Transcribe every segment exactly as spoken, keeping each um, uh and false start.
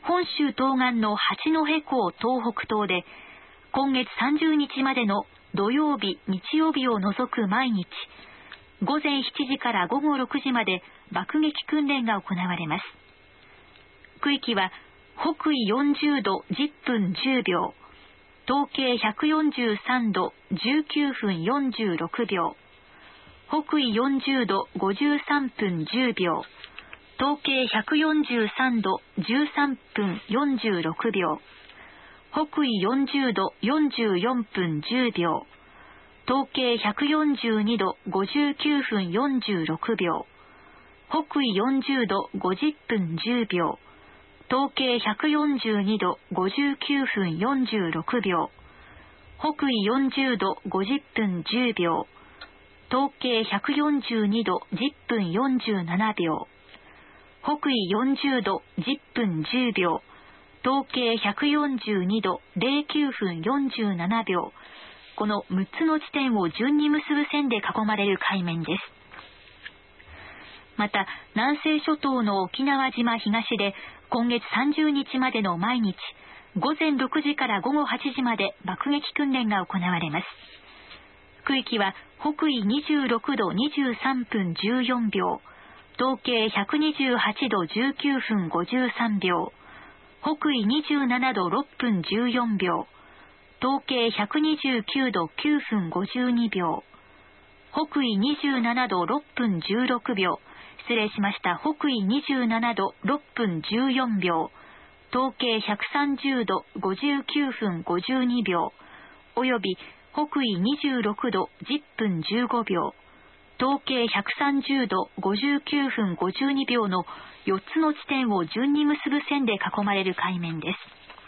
本州東岸の八戸港東北東で、今月さんじゅうにちまでの土曜日、日曜日を除く毎日、ごぜんしちじからごごろくじまで爆撃訓練が行われます。区域は北緯よんじゅうどじゅっぷんじゅうびょう、東経ひゃくよんじゅうさんどじゅうきゅうふんよんじゅうろくびょう、北緯よんじゅうどごじゅうさんぷんじゅうびょう、東経ひゃくよんじゅうさんどじゅうさんぷんよんじゅうろくびょう、北緯よんじゅうどよんじゅうよんぷんじゅうびょう、東経ひゃくよんじゅうにどごじゅうきゅうふんよんじゅうろくびょう、北緯よんじゅうどごじゅっぷんじゅうびょう、東経ひゃくよんじゅうにどごじゅうきゅうふんよんじゅうろくびょう、北緯よんじゅうどごじゅっぷんじゅうびょう、東経ひゃくよんじゅうにどじゅっぷんよんじゅうななびょう、北緯よんじゅうどじゅっぷんじゅうびょう、東経ひゃくよんじゅうにどぜろきゅうふんよんじゅうななびょう、このむっつの地点を順に結ぶ線で囲まれる海面です。また、南西諸島の沖縄島東で今月さんじゅうにちまでの毎日、ごぜんろくじからごごはちじまで爆撃訓練が行われます。区域は北緯にじゅうろくどにじゅうさんぷんじゅうよんびょう、東経ひゃくにじゅうはちどじゅうきゅうふんごじゅうさんびょう、北緯にじゅうななどろっぷんじゅうよんびょう、東経ひゃくにじゅうきゅうどきゅうふんごじゅうにびょう、北緯にじゅうななどろっぷんじゅうろくびょう、失礼しました。北緯にじゅうななどろっぷんじゅうよんびょう、東経ひゃくさんじゅうどごじゅうきゅうふんごじゅうにびょう、および北緯にじゅうろくどじゅっぷんじゅうごびょう、東経ひゃくさんじゅうどごじゅうきゅうふんごじゅうにびょうのよっつの地点を順に結ぶ線で囲まれる海面です。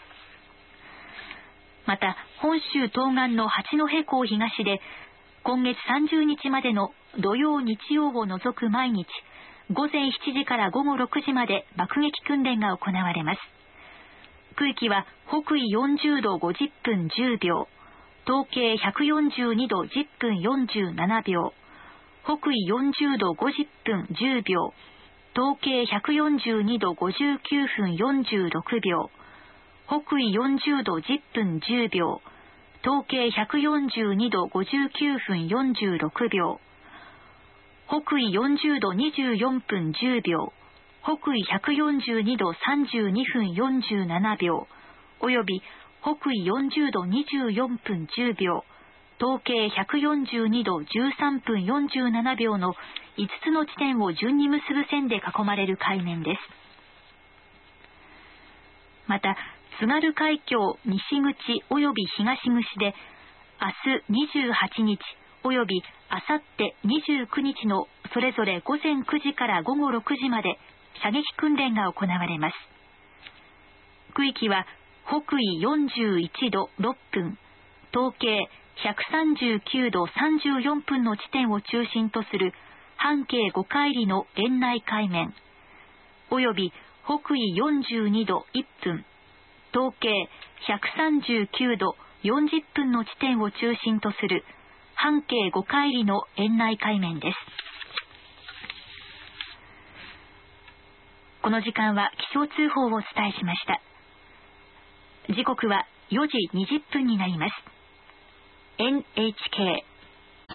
また、本州東岸の八戸港東で今月さんじゅうにちまでの土曜日曜を除く毎日、ごぜんしちじからごごろくじまで爆撃訓練が行われます。区域は北緯よんじゅうどごじゅっぷんじゅうびょう、東経ひゃくよんじゅうにどじゅっぷんよんじゅうななびょう、北緯よんじゅうどごじゅっぷんじゅうびょう、東経ひゃくよんじゅうにどごじゅうきゅうふんよんじゅうろくびょう、北緯よんじゅうどじゅっぷんじゅうびょう、東経ひゃくよんじゅうにどごじゅうきゅうふんよんじゅうろくびょう、北緯よんじゅうどにじゅうよんぷんじゅうびょう、北緯ひゃくよんじゅうにどさんじゅうにふんよんじゅうななびょう、および北緯よんじゅうどにじゅうよんぷんじゅうびょう、東経ひゃくよんじゅうにどじゅうさんぷんよんじゅうななびょうのいつつの地点を順に結ぶ線で囲まれる海面です。また、津軽海峡西口および東口で明日にじゅうはちにちおよびあさってにじゅうくにちのそれぞれごぜんくじからごごろくじまで射撃訓練が行われます。区域は北緯よんじゅういちどろっぷん、東経ひゃくさんじゅうきゅうどさんじゅうよんぷんの地点を中心とする半径ごかいりの円内海面、および北緯よんじゅうにどいっぷん、東経ひゃくさんじゅうきゅうどよんじゅっぷんの地点を中心とする半径ごかいりの円内海面です。この時間は気象通報をお伝えしました。時刻はよじにじゅっぷんになります。エヌエイチケー